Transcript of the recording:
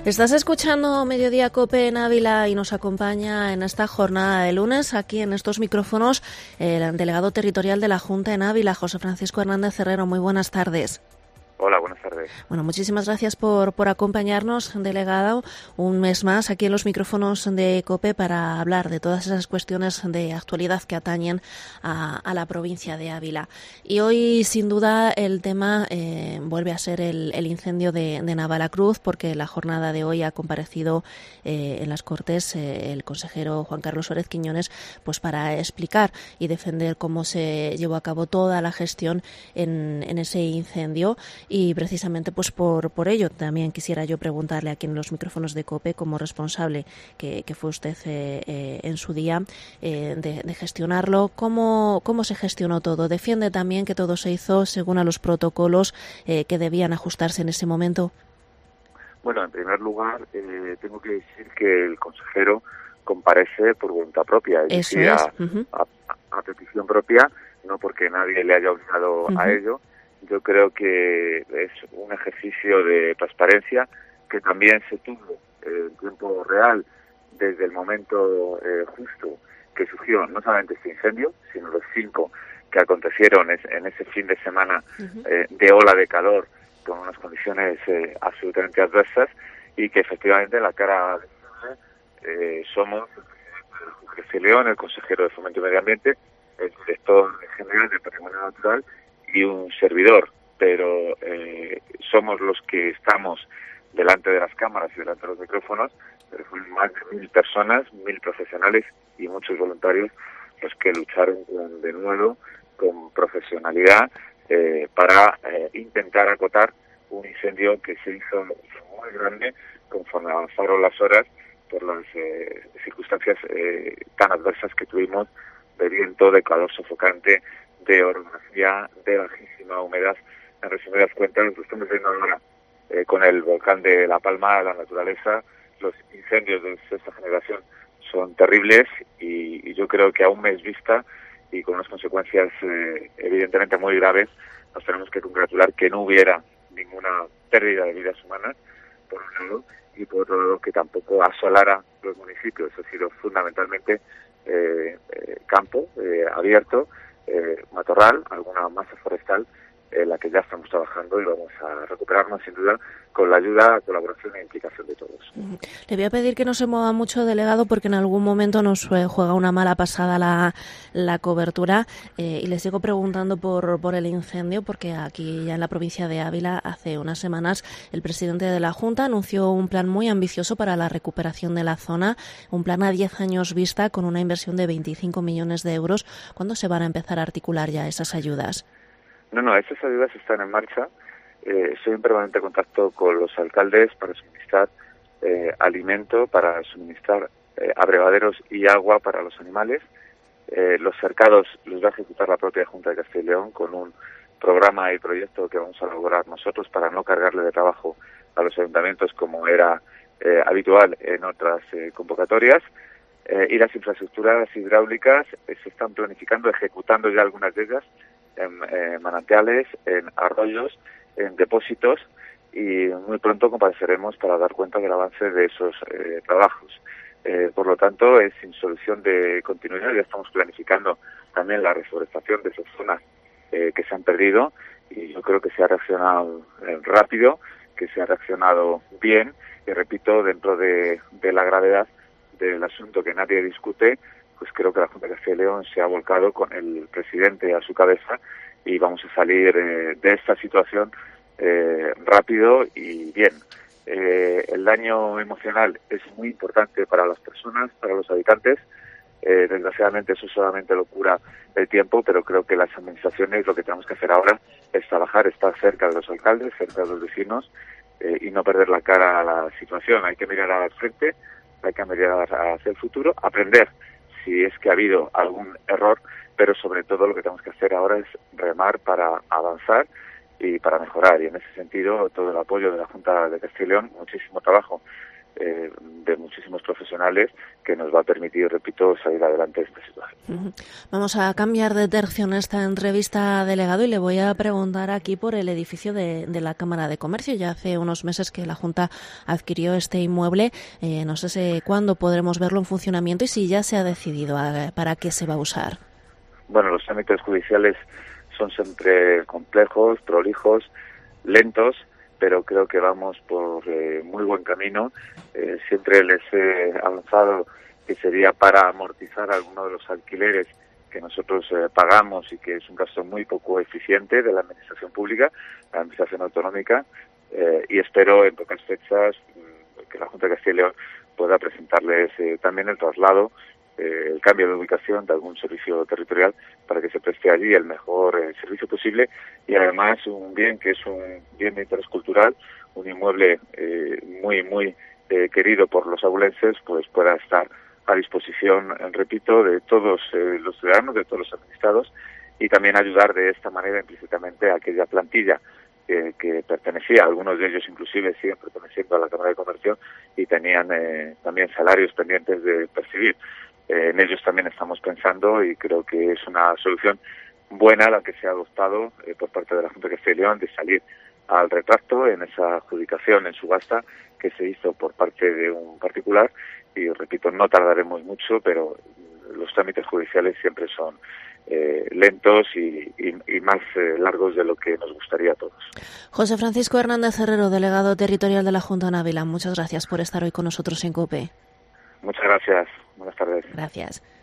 Estás escuchando Mediodía COPE en Ávila y nos acompaña en esta jornada de lunes aquí en estos micrófonos el delegado territorial de la Junta en Ávila, José Francisco Hernández Herrero. Muy buenas tardes. Hola, buenas tardes. Bueno, muchísimas gracias por acompañarnos, delegado, un mes más aquí en los micrófonos de COPE para hablar de todas esas cuestiones de actualidad que atañen a la provincia de Ávila. Y hoy, sin duda, el tema vuelve a ser el incendio de Navalacruz, porque la jornada de hoy ha comparecido en las Cortes el consejero Juan Carlos Suárez Quiñones, pues para explicar y defender cómo se llevó a cabo toda la gestión en ese incendio. Y precisamente pues por ello también quisiera yo preguntarle aquí en los micrófonos de COPE, como responsable que fue usted en su día de gestionarlo, ¿cómo se gestionó todo? ¿Defiende también que todo se hizo según a los protocolos que debían ajustarse en ese momento? Bueno, en primer lugar, tengo que decir que el consejero comparece por voluntad propia, es decir, a petición propia, no porque nadie le haya obligado a ello. Yo creo que es un ejercicio de transparencia que también se tuvo en tiempo real desde el momento justo que surgió no solamente este incendio, sino los 5 que acontecieron en ese fin de semana de ola de calor con unas condiciones absolutamente adversas, y que efectivamente en la cara somos el presidente del Juzgue León, el consejero de Fomento y Medio Ambiente, el director general de Patrimonio Natural y un servidor, pero somos los que estamos delante de las cámaras y delante de los micrófonos, pero fueron más de 1.000 personas, 1.000 profesionales y muchos voluntarios los que lucharon con denuedo, con profesionalidad, para intentar acotar un incendio que se hizo muy grande conforme avanzaron las horas por las circunstancias tan adversas que tuvimos, de viento, de calor sofocante, de orografía, de bajísima humedad. En resumidas cuentas, lo que estamos viendo ahora con el volcán de La Palma, la naturaleza, los incendios de esta generación son terribles, y yo creo que a un mes vista y con unas consecuencias evidentemente muy graves, nos tenemos que congratular que no hubiera ninguna pérdida de vidas humanas, por un lado, y por otro lado que tampoco asolara los municipios. Ha sido fundamentalmente campo abierto, matorral, alguna masa forestal, la que ya estamos trabajando y vamos a recuperarnos sin duda con la ayuda, colaboración e implicación de todos. Le voy a pedir que no se mueva mucho, delegado, porque en algún momento nos juega una mala pasada la cobertura, y le sigo preguntando por el incendio, porque aquí ya en la provincia de Ávila hace unas semanas el presidente de la Junta anunció un plan muy ambicioso para la recuperación de la zona, un plan a 10 años vista con una inversión de 25 millones de euros. ¿Cuándo se van a empezar a articular ya esas ayudas? No, esas ayudas están en marcha. Estoy en permanente contacto con los alcaldes para suministrar alimento, para suministrar abrevaderos y agua para los animales. Los cercados los va a ejecutar la propia Junta de Castilla y León con un programa y proyecto que vamos a elaborar nosotros para no cargarle de trabajo a los ayuntamientos como era habitual en otras convocatorias. Y las infraestructuras hidráulicas se están planificando, ejecutando ya algunas de ellas, en manantiales, en arroyos, en depósitos, y muy pronto compareceremos para dar cuenta del avance de esos trabajos. Por lo tanto, es sin solución de continuidad. Ya estamos planificando también la reforestación de esas zonas que se han perdido, y yo creo que se ha reaccionado rápido, que se ha reaccionado bien, y repito, dentro de la gravedad del asunto que nadie discute, pues creo que la Junta de Castilla y León se ha volcado con el presidente a su cabeza, y vamos a salir de esta situación rápido y bien. El daño emocional es muy importante para las personas, para los habitantes. Desgraciadamente eso solamente lo cura el tiempo, pero creo que las administraciones lo que tenemos que hacer ahora es trabajar, estar cerca de los alcaldes, cerca de los vecinos, y no perder la cara a la situación. Hay que mirar al frente, hay que mirar hacia el futuro, aprender si es que ha habido algún error, pero sobre todo lo que tenemos que hacer ahora es remar para avanzar y para mejorar. Y en ese sentido, todo el apoyo de la Junta de Castilla y León, muchísimo trabajo de muchísimos profesionales que nos va a permitir, repito, salir adelante de esta situación. Vamos a cambiar de tercio en esta entrevista, delegado, y le voy a preguntar aquí por el edificio de la Cámara de Comercio. Ya hace unos meses que la Junta adquirió este inmueble. No sé cuándo podremos verlo en funcionamiento y si ya se ha decidido para qué se va a usar. Bueno, los trámites judiciales son siempre complejos, prolijos, lentos, pero creo que vamos por muy buen camino. Siempre les he avanzado que sería para amortizar algunos de los alquileres que nosotros pagamos y que es un gasto muy poco eficiente de la administración pública, la administración autonómica, y espero en pocas fechas que la Junta de Castilla y León pueda presentarles también el traslado, el cambio de ubicación de algún servicio territorial para que se preste allí el mejor servicio posible, y además un bien que es un bien de interés cultural, un inmueble muy querido por los abulenses, pues pueda estar a disposición, repito, de todos los ciudadanos, de todos los administrados, y también ayudar de esta manera implícitamente a aquella plantilla que pertenecía, algunos de ellos inclusive siguen perteneciendo a la Cámara de Comercio y tenían también salarios pendientes de percibir. En ellos también estamos pensando y creo que es una solución buena la que se ha adoptado por parte de la Junta de Castilla y León de salir al retracto en esa adjudicación en subasta que se hizo por parte de un particular, y repito, no tardaremos mucho, pero los trámites judiciales siempre son lentos y más largos de lo que nos gustaría a todos. José Francisco Hernández Herrero, delegado territorial de la Junta en Ávila, muchas gracias por estar hoy con nosotros en COPE. Muchas gracias. Buenas tardes. Gracias.